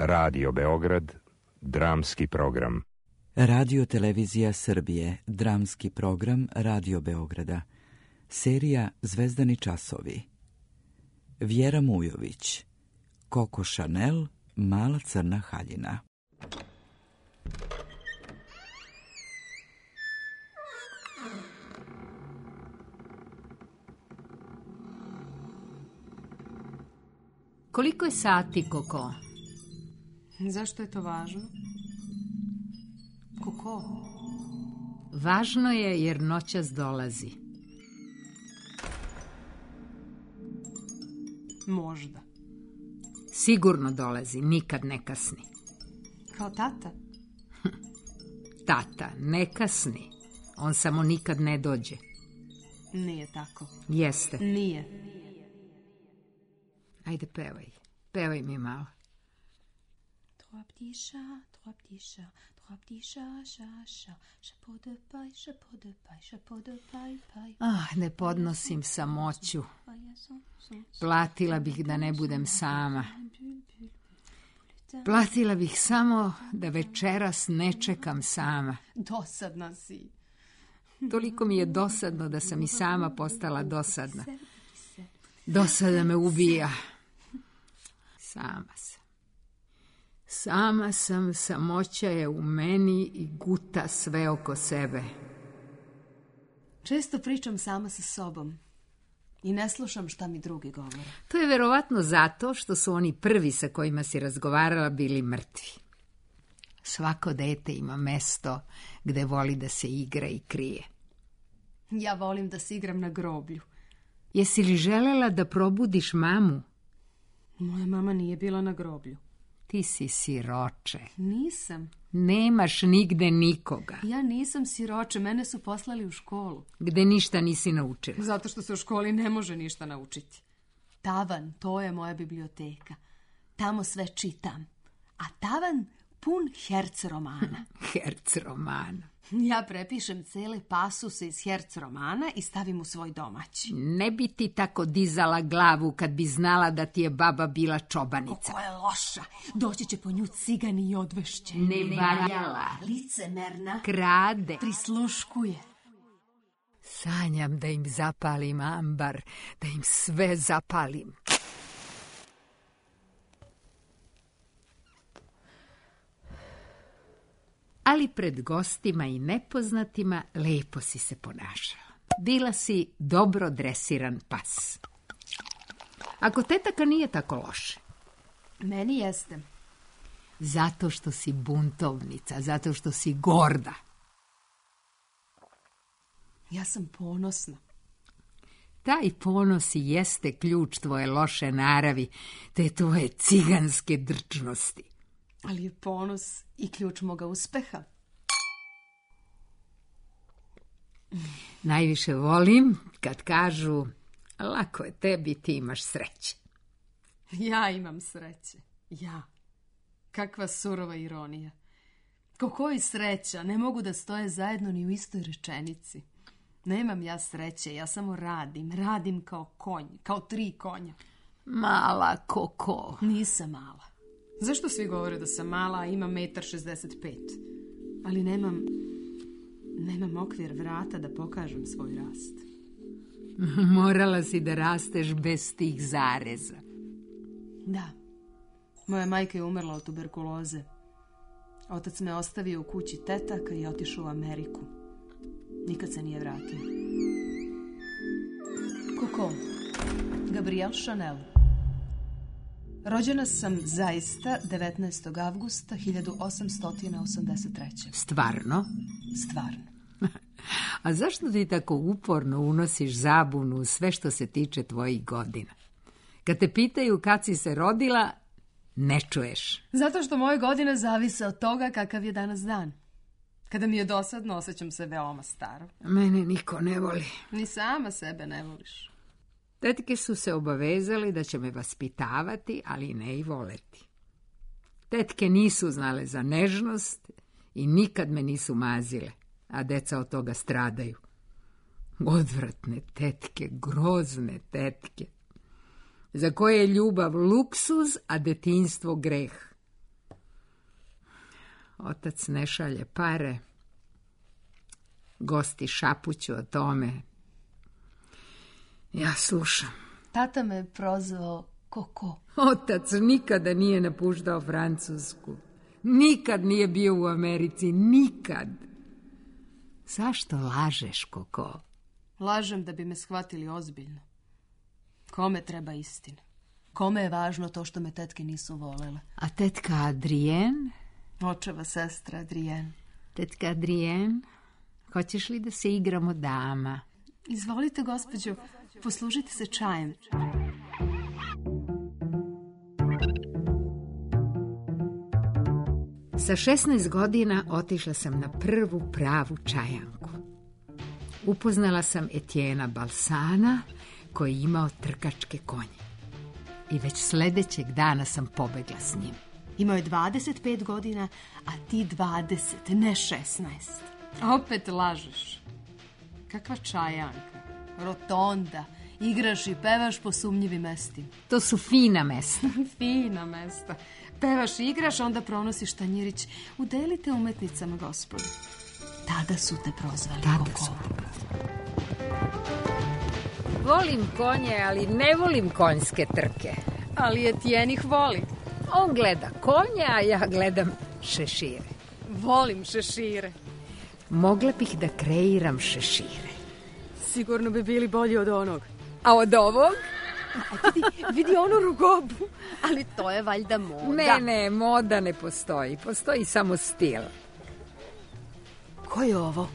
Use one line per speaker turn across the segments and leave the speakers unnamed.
Radio Beograd, dramski program.
Radio Televizija Srbije, dramski program Radio Beograda. Serija Zvezdani časovi. Vjera Mujović. Coco Chanel, mala crna haljina.
Koliko je sati, Koko?
Zašto je to važno? Koko?
Važno je jer noćas dolazi.
Možda.
Sigurno dolazi, nikad ne kasni.
Kao tata?
Tata, ne kasni. On samo nikad ne dođe.
Nije tako.
Jeste.
Nije.
Ajde, pevaj. Pevaj mi malo.
Trois petits chats, cha, chapeau de paille.
Ne podnosim samoću. Platila bih da ne budem sama. Platila bih samo da večeras ne čekam sama.
Dosadna si.
Toliko mi je dosadno da sam i sama postala dosadna. Dosada me ubija. Sama sam. Sama sam, samoća je u meni i guta sve oko sebe.
Često pričam sama sa sobom i ne slušam šta mi drugi govore.
To je verovatno zato što su oni prvi sa kojima si razgovarala bili mrtvi. Svako dete ima mesto gde voli da se igra i krije.
Ja volim da se igram na groblju.
Jesi li želela da probudiš mamu?
Moja mama nije bila na groblju.
Ti si siroče.
Nisam.
Nemaš nigde nikoga.
Ja nisam siroče, mene su poslali u školu.
Gde ništa nisi naučila.
Zato što se u školi ne može ništa naučiti. Tavan, to je moja biblioteka. Tamo sve čitam. A tavan pun herc romana.
Herc romana.
Ja prepišem cele pasuse iz herc romana i stavim u svoj domaći.
Ne bi ti tako dizala glavu kad bi znala da ti je baba bila čobanica.
Kako je loša. Doći će po nju cigani i odvešće.
Ne valjala.
Licemerna.
Krade.
Prisluškuje.
Sanjam da im zapalim ambar, da im sve zapalim. Ali pred gostima i nepoznatima lepo si se ponašala. Bila si dobro dresiran pas. Ako tetaka nije tako loše.
Meni jeste.
Zato što si buntovnica, zato što si gorda.
Ja sam ponosna.
Taj ponos i jeste ključ tvoje loše naravi, te tvoje ciganske drčnosti.
Ali je ponos i ključ moga uspeha.
Najviše volim kad kažu lako je tebi, ti imaš sreće.
Ja imam sreće. Ja. Kakva surova ironija. Kako i sreća, ne mogu da stoje zajedno ni u istoj rečenici. Nemam ja sreće, ja samo radim. Radim kao konj, kao 3 konja.
Mala Koko.
Nisam mala. Zašto svi govore da sam mala, a imam 1,65 m? Ali nemam okvir vrata da pokažem svoj rast.
Morala si da rasteš bez tih zareza.
Da. Moja majka je umrla od tuberkuloze. Otac me ostavio u kući tetaka i otišao u Ameriku. Nikad se nije vratio. Coco. Gabrielle Chanel. Rođena sam zaista 19. avgusta 1883.
Stvarno?
Stvarno.
A zašto ti tako uporno unosiš zabunu u sve što se tiče tvojih godina? Kad te pitaju kad si se rodila, ne čuješ.
Zato što moje godine zavise od toga kakav je danas dan. Kada mi je dosadno, osjećam se veoma staro.
Mene niko ne voli.
Ni sama sebe ne voliš.
Tetke su se obavezali da će me vaspitavati, ali ne i voleti. Tetke nisu znale za nežnost i nikad me nisu mazile, a deca od toga stradaju. Odvratne tetke, grozne tetke, za koje je ljubav luksuz, a detinjstvo greh. Otac ne šalje pare. Gosti šapuću o tome. Ja slušam.
Tata me prozvao Koko.
Otac nikada nije napuštao Francusku. Nikad nije bio u Americi. Nikad. Zašto lažeš, Koko?
Lažem da bi me shvatili ozbiljno. Kome treba istina? Kome je važno to što me tetke nisu volele?
A tetka Adrienne?
Očeva sestra Adrienne.
Tetka Adrienne, hoćeš li da se igramo dama?
Izvolite, gospođo, poslužite se čajem.
Sa 16 godina otišla sam na prvu pravu čajanku. Upoznala sam Etiena Balsana, koji je imao trkačke konje. I već sljedećeg dana sam pobegla s njim.
Imao je 25 godina, a ti 20, ne 16. Opet lažeš. Kakva čajanka, rotonda, igraš i pevaš po sumnjivim mestima.
To su fina mesta.
Fina mesta. Pevaš i igraš, onda pronosiš tanjirić. Udelite umetnicama, gospodu. Tada su te prozvali.
Volim konje, ali ne volim konjske trke.
Ali Etienne ih voli.
On gleda konje, a ja gledam šešire.
Volim šešire.
Mogla bih da kreiram šešire.
Sigurno bi bili bolji od onog.
A od ovog?
Vidi onu rugobu. Ali to je valjda moda.
Ne, moda ne postoji. Postoji samo stil.
Ko je ovo?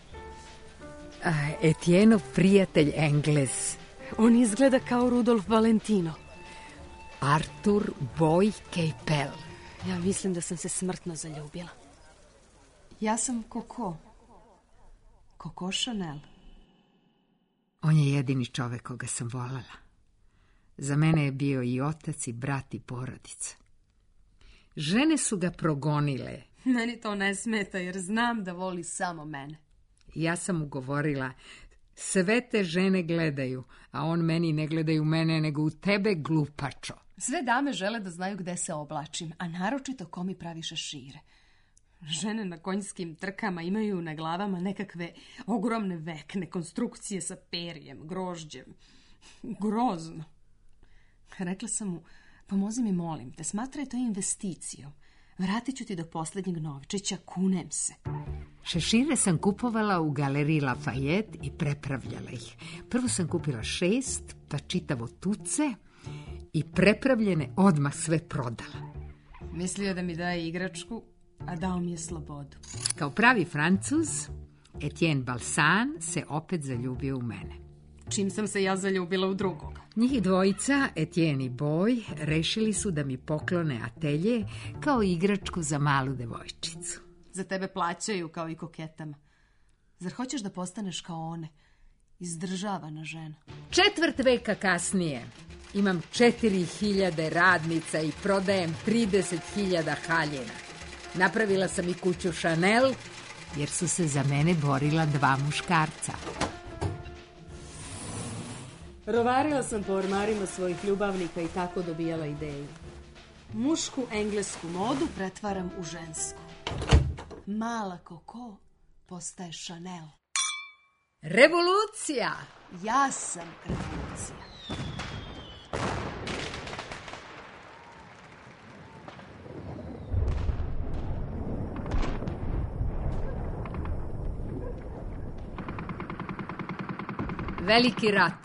Etienov prijatelj Englez.
On izgleda kao Rudolf Valentino.
Arthur Boy Capel.
Ja mislim da sam se smrtno zaljubila. Ja sam Koko. Koko Chanel.
On je jedini čovek koga sam voljela. Za mene je bio i otac i brat i porodica. Žene su ga progonile.
Meni to ne smeta jer znam da voli samo mene.
Ja sam mu govorila, sve te žene gledaju, a on meni ne gledaju mene, nego u tebe, glupačo.
Sve dame žele da znaju gde se oblačim, a naročito ko mi pravi šešire. Žene na konjskim trkama imaju na glavama nekakve ogromne vekne, konstrukcije sa perjem, grožđem. Grozno. Rekla sam mu, pomozi mi, molim te, smatraj to investicijom. Vratit ću ti do posljednjeg novčića, kunem se.
Šešire sam kupovala u galeriji Lafayette i prepravljala ih. Prvo sam kupila 6, pa čitavo tuce i prepravljene odmah sve prodala.
Mislio da mi daje igračku, a dao mi je slobodu.
Kao pravi Francuz, Etienne Balsan se opet zaljubio u mene.
Čim sam se ja zaljubila u drugoga.
Njih dvojica, Etienne i Boy, rešili su da mi poklone atelje kao igračku za malu devojčicu.
Za tebe plaćaju kao i koketama. Zar hoćeš da postaneš kao one? Izdržavana žena.
4 veka kasnije imam 4000 radnica i prodajem 30.000 haljina. Napravila sam i kuću Chanel, jer su se za mene borila 2 muškarca.
Rovarila sam po ormarima svojih ljubavnika i tako dobijala ideju. Mušku englesku modu pretvaram u žensku. Mala Koko postaje Chanel.
Revolucija!
Ja sam revolucija.
Veliki rat.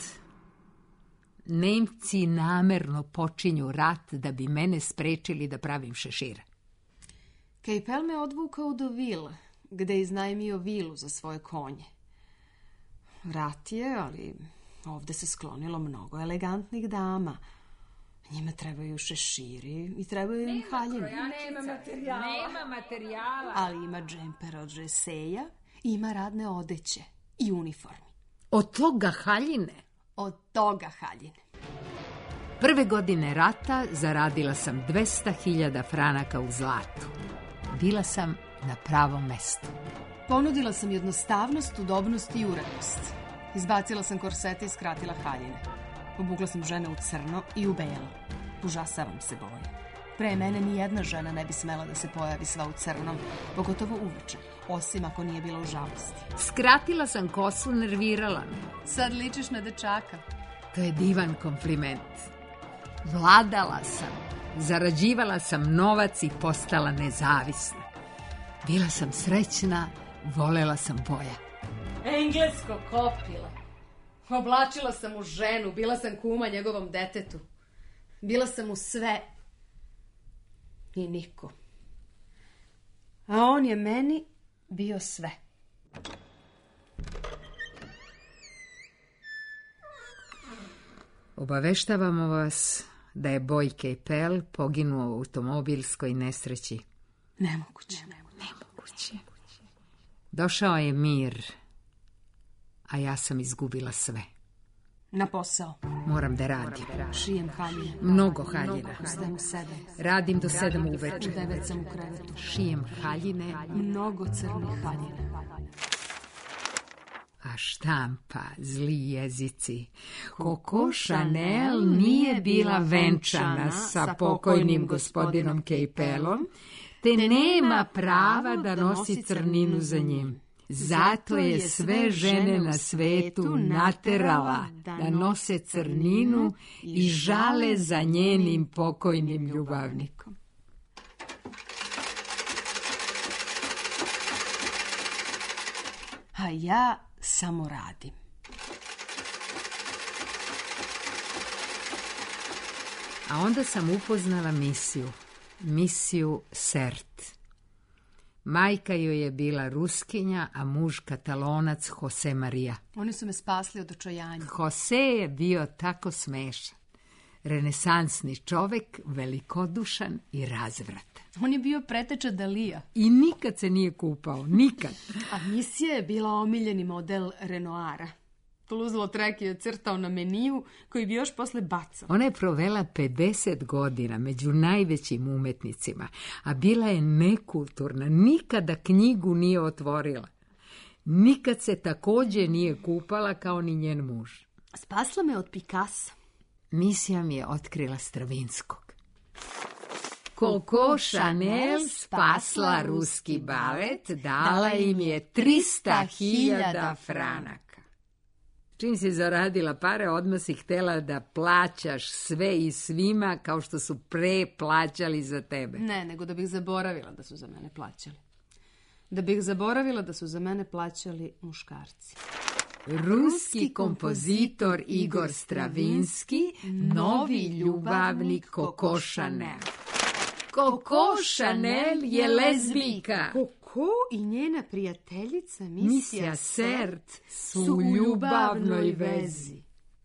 Nemci namerno počinju rat da bi mene sprečili da pravim šešire.
Capel me odvukao do Ville, gde je iznajmio vilu za svoje konje. Rat je, ali ovde se sklonilo mnogo elegantnih dama. Njima trebaju šeširi i trebaju im haljine.
Nema materijala.
Ali ima džemper od žeseja, ima radne odeće i uniformi.
Od toga haljine?
Od toga haljine.
Prve godine rata zaradila sam 200.000 franaka u zlatu. Bila sam na pravom mestu.
Ponudila sam jednostavnost, udobnost i urednost. Izbacila sam korsete i skratila haljine. Obukla sam žene u crno i u belo. Užasavam se boje. Pre mene ni jedna žena ne bi smela da se pojavi sva u crnom, pogotovo uveče, osim ako nije bila u žalosti.
Skratila sam kosu, nervirala me.
Sad ličiš na dečaka.
To je divan kompliment. Vladala sam, zarađivala sam novac i postala nezavisna. Bila sam srećna, volela sam boja.
Englesko kopila. Oblačila sam u ženu, bila sam kuma njegovom detetu. Bila sam u sve. I niko. A on je meni bio sve.
Obaveštavamo vas da je Bojke Pel poginuo u automobilskoj nesreći.
Nemoguće.
Došao je mir, a ja sam izgubila sve.
Na posao.
Moram da radim.
Šijem haljine.
Mnogo haljina.
Ustajem u 7.
Radim do 7 uveče.
U 9 sam u krevetu.
Šijem haljine.
Mnogo crnih haljina.
A štampa, zli jezici. Coco Chanel nije bila venčana sa pokojnim gospodinom Capelom, te nema prava da nosi crninu za njim. Zato je sve žene na svetu naterala da nose crninu i žale za njenim pokojnim ljubavnikom.
A ja samo radim.
A onda sam upoznala misiju Sert. Majka joj je bila Ruskinja, a muž Katalonac Jose Maria.
Oni su me spasli od očajanja.
Jose je bio tako smešan. Renesansni čovek, velikodušan i razvratan.
On je bio preteča Dalija.
I nikad se nije kupao, nikad.
A misija je bila omiljeni model Renoira. Toulouse-Lautrec je crtao na meniju koji bi još posle bacao.
Ona je provela 50 godina među najvećim umetnicima, a bila je nekulturna, nikada knjigu nije otvorila. Nikad se takođe nije kupala kao ni njen muž.
Spasla me od Picassa.
Misija mi je otkrila Stravinskog. Coco Chanel spasla ruski balet, dala im je 300.000 franaka. Čim si zaradila pare, odmah si htela da plaćaš sve i svima kao što su pre plaćali za tebe.
Ne, nego da bih zaboravila da su za mene plaćali. Da bih zaboravila da su za mene plaćali muškarci.
Ruski kompozitor Igor Stravinski, novi ljubavnik Coco Chanel. Coco Chanel je lezbijka.
Coco i njena prijateljica
Misija Sert su u ljubavnoj vezi.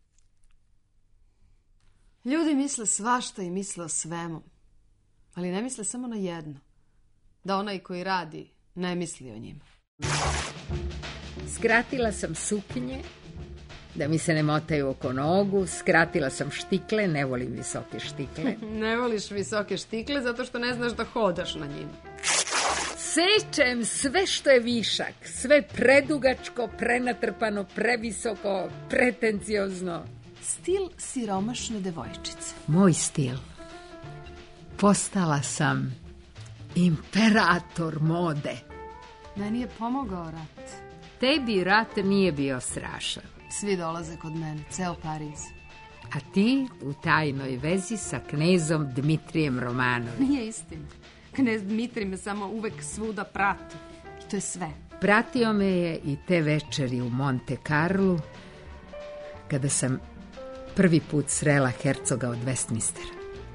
Ljudi misle svašta i misle o svemu, ali ne misle samo na jedno. Da onaj koji radi ne misli o njima.
Skratila sam suknje, da mi se ne motaju oko nogu, skratila sam štikle, ne volim visoke štikle.
Ne voliš visoke štikle zato što ne znaš da hodaš na njima.
Sečem sve što je višak, sve predugačko, prenatrpano, previsoko, pretenciozno.
Stil siromašne devojčice.
Moj stil. Postala sam imperator mode.
Meni je pomogao rat.
Tebi rat nije bio strašan.
Svi dolaze kod mene, ceo Pariz.
A ti u tajnoj vezi sa knezom Dmitrijem Romanovim.
Nije istina. Knez Dmitrij me samo uvek svuda prati. I to je sve.
Pratio me je i te večeri u Monte Carlu, kada sam prvi put srela hercoga od Westminstera.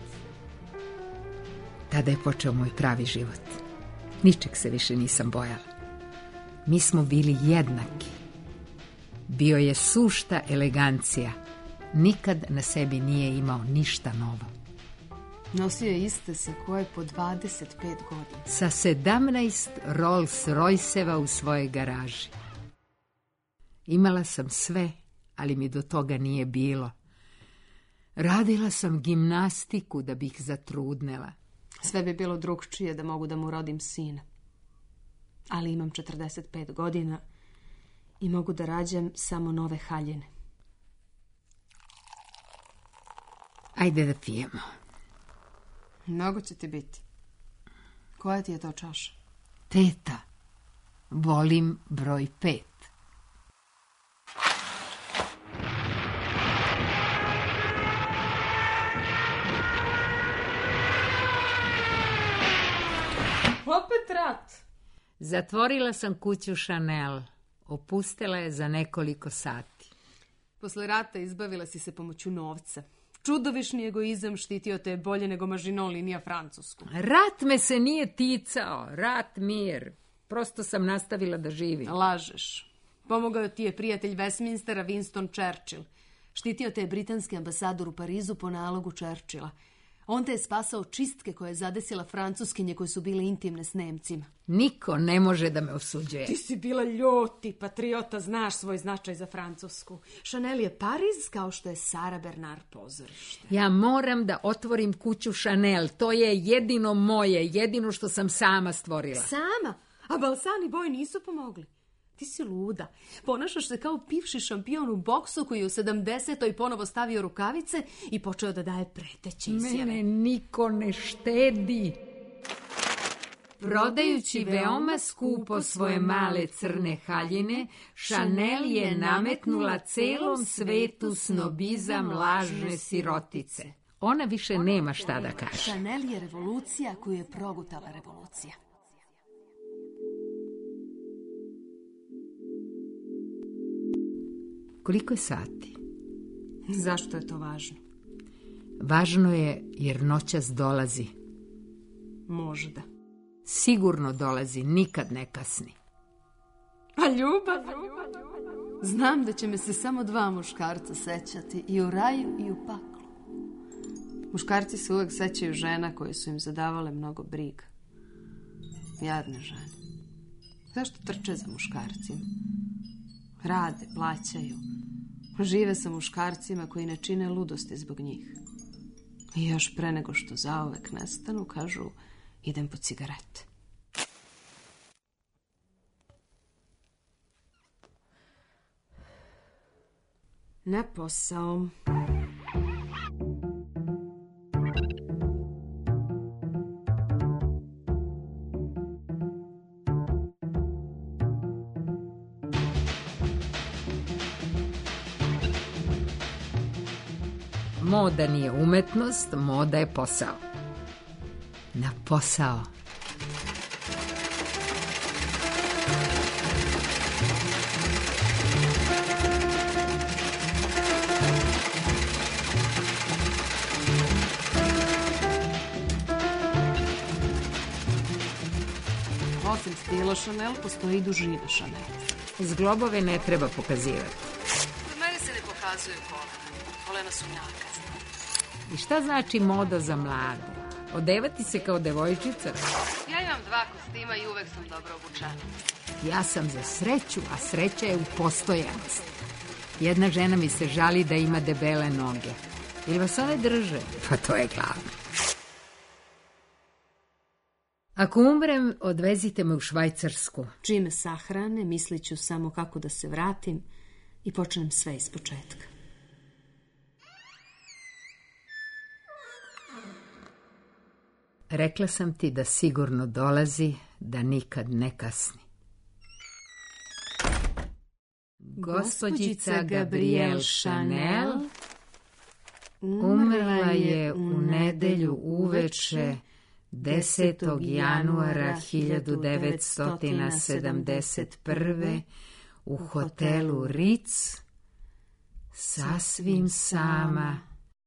Tada je počeo moj pravi život. Ničeg se više nisam bojala. Mi smo bili jednaki. Bio je sušta elegancija. Nikad na sebi nije imao ništa novo.
Nosio je iste sakoe po 25 godina.
Sa 17 Rolls Royceva u svojoj garaži. Imala sam sve, ali mi do toga nije bilo. Radila sam gimnastiku da bih zatrudnela.
Sve bi bilo drugčije da mogu da mu rodim sina. Ali imam 45 godina i mogu da rađam samo nove haljine.
Ajde da pijemo.
Mnogo će ti biti. Koja ti je to čaša?
Teta, volim broj 5.
Opet rat.
Zatvorila sam kuću Chanel. Opustila je za nekoliko sati.
Posle rata izbavila si se pomoću novca. Čudovišni egoizam štitio te bolje nego Maginot linija Francusku.
Rat me se nije ticao. Rat, mir. Prosto sam nastavila da živim.
Lažeš. Pomogao ti je prijatelj Westminstera Winston Churchill. Štitio te je britanski ambasador u Parizu po nalogu Churchilla. On te je spasao čistke koje je zadesila Francuskinje koje su bile intimne s Nemcima.
Niko ne može da me osuđuje.
Ti si bila ljuti patriota, znaš svoj značaj za Francusku. Chanel je Pariz kao što je Sara Bernard pozorište.
Ja moram da otvorim kuću Chanel. To je jedino moje, jedino što sam sama stvorila.
Sama? A Balsan i Boj nisu pomogli. Ti si luda. Ponašaš se kao bivši šampion u boksu koji je u 70. ponovo stavio rukavice i počeo da daje preteće izjave.
Mene niko ne štedi. Prodajući veoma skupo svoje male crne haljine, Chanel je nametnula celom svetu snobizam lažne sirotice. Ona više nema šta da kaže.
Chanel je revolucija koju je progutala revolucija.
Koliko je sati?
Zašto je to važno?
Važno je jer noćas dolazi.
Možda.
Sigurno dolazi, nikad ne kasni.
A ljubav? Znam da će me se samo 2 muškarca sećati, i u raju i u paklu. Muškarci se uvek sećaju žena koje su im zadavale mnogo briga. Jadne žene. Zašto trče za muškarcima? Rade, plaćaju. Žive sa muškarcima koji ne čine ludosti zbog njih. I još pre nego što zauvek nestanu, kažu, idem po cigarete. Na posao.
Moda nije umetnost, moda je posao. Na posao.
Osim stila Chanel, postoji i dužina Chanel.
Zglobove ne treba pokazivati.
Kod mene se ne pokazuju kolena. Kolena su jaka.
I šta znači moda za mlade? Odevati se kao devojčica?
Ja imam 2 kostima i uvek sam dobro obučena.
Ja sam za sreću, a sreća je u postojanosti. Jedna žena mi se žali da ima debele noge. Ili vas one drže? Pa to je glavno. Ako umrem, odvezite me u Švajcarsku.
Čim me sahrane, mislit ću samo kako da se vratim i počnem sve iz početka.
Rekla sam ti da sigurno dolazi, da nikad ne kasni. Gospođica Gabrielle Chanel umrla je u nedelju uveče 10. januara 1971. u hotelu Ritz, sasvim sama.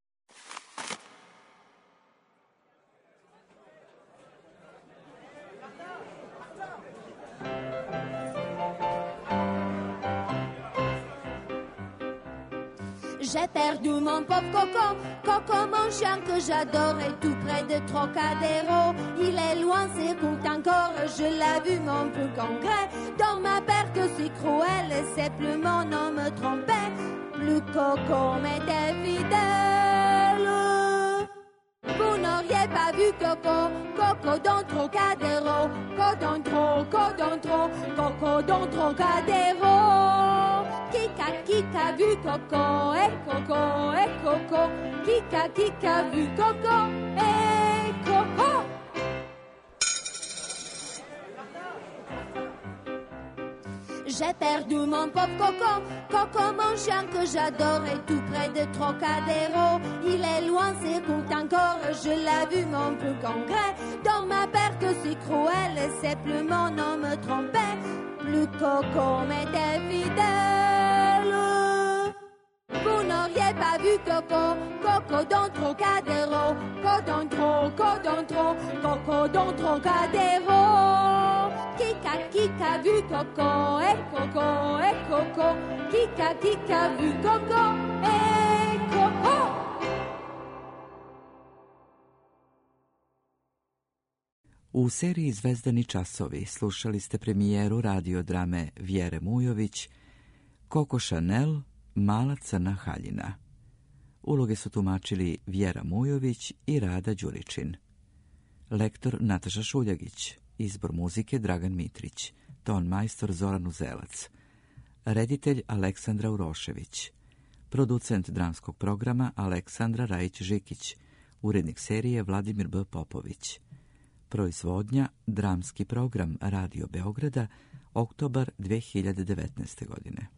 J'ai perdu mon pauvre Coco, Coco mon chien que j'adorais tout près de Trocadéro. Il est loin, c'est court encore, je l'ai vu mon plus concret. Dans ma perte si cruelle, c'est plus mon nom me trompait, plus Coco m'était fidèle. Vous n'auriez pas vu Coco, Coco dans Trocadéro, Coco dans Coco dans Trocadéro. Qui a vu Coco, Coco, Coco, qui a vu Coco, Coco. Coco. J'ai perdu mon pauvre Coco, Coco mon chien que j'adorais tout près de Trocadéro. Il est loin, c'est compte encore, je l'ai vu mon plus concret. Dans ma perte si cruelle, c'est plus mon nom me trompait, plus Coco m'était fidèle. Vous n'auriez pas vu Coco, Coco dans Trocadéro, Coco dans Trocadéro. Qui a vu Coco, et Coco, et Coco. Qui a vu Coco, et Coco.
U seriji Zvezdani časovi slušali ste premijeru radiodrame Vjere Mujović Coco Chanel, Mala crna haljina. Uloge su tumačili Vjera Mujović i Rada Đuričin. Lektor Nataša Šuljagić. Izbor muzike Dragan Mitrić. Ton majstor Zoran Uzelac. Reditelj Aleksandra Urošević. Producent dramskog programa Aleksandra Rajić-Žikić. Urednik serije Vladimir B. Popović. Proizvodnja Dramski program Radio Beograda, oktobar 2019. godine.